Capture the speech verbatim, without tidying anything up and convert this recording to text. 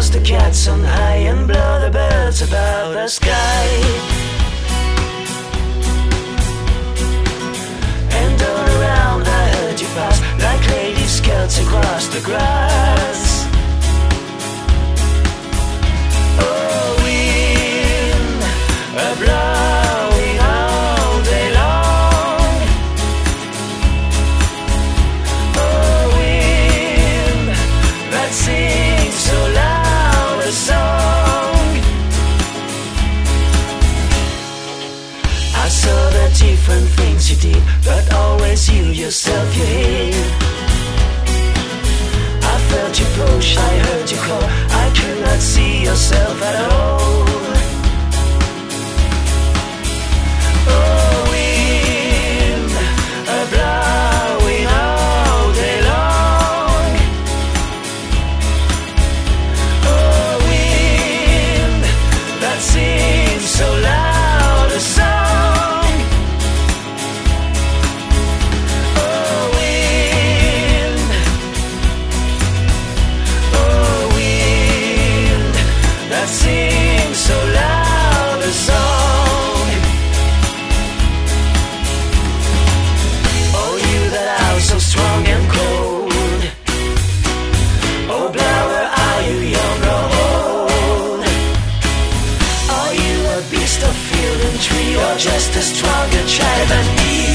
toss the cats on high and blow the birds above the sky. And all around I heard you pass like lady skirts across the grass. Oh, wind, a blowing all day long. Oh, wind, that sings so loud a song. I saw the different things you did, but always you yourself you hid. I felt you push, I heard you call, I could not see yourself at all. Oh, wind, a blowing all day long. Oh, wind, that sings so loud a song. Oh, wind, oh, wind, that sings so loud a song. Oh, you that are so strong and cold. Oh, blower, are you young or old? Are you a beast of field and tree, or just a stronger child than he?